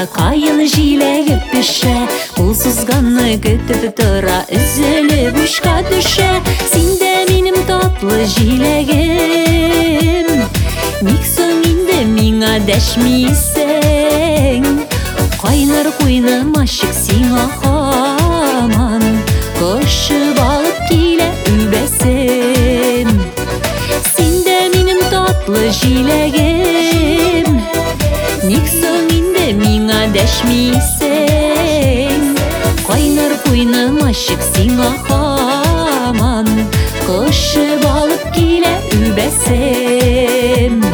кайын жилегип пише. Бул сызганны күтүп тура үзүлүп ушка түшө. Сен де меним татлы жилегим, ник соң инде миңа дәшмисең? Кайнар куйным ашык сиңа хаман, кошуп алып киле үбесем. Сен де меним татлы жилегим, ник соң инде миңа дәшмисең? Кайнар куйным ашык сиңа хаман, кошуп алып киле үбесем.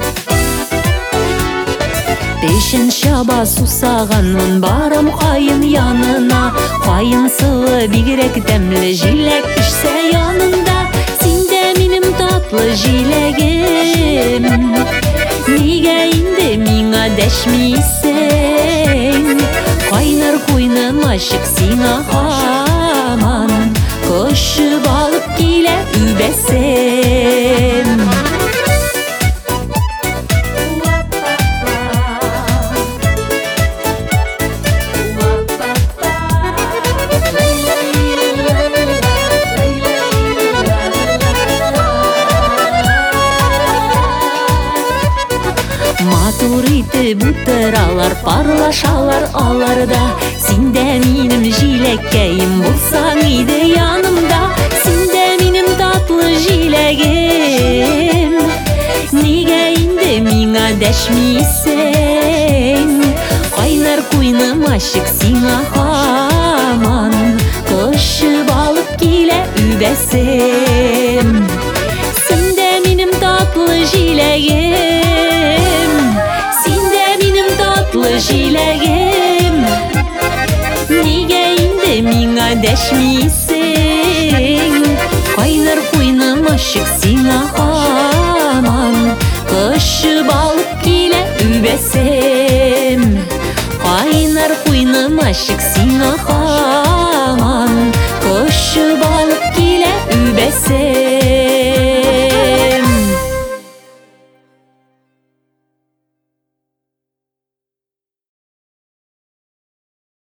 Пешен шаба сусаганмын, барам кайын янына. Кайын сылы бигерәк тәмле, җиләк пешсә янында. Син дә минем татлы җиләгем, нигә инде миңа дәшмисең? Кайнар куйным ачык сиңа хаман, кошуп алып килә үбәсем. Матур итеп утыралар, парлашалар аларда. Син дә минем җиләккәем, булсаң иде янымда. Син дә минем татлы җиләгем, нигә инде миңа дәшмисең? Кайнар куйным ачык сиңа хаман, кошуп алып килә үбәсем. Син дә минем татлы җиләгем, җиләгем, нигә инде миңа дәшмисең? Кайнар куйным ачык сиңа хаман, кошуп алып килә үбәсем. Кайнар куйным ачык сиңа хаман, кошуп алып килә үбәсем.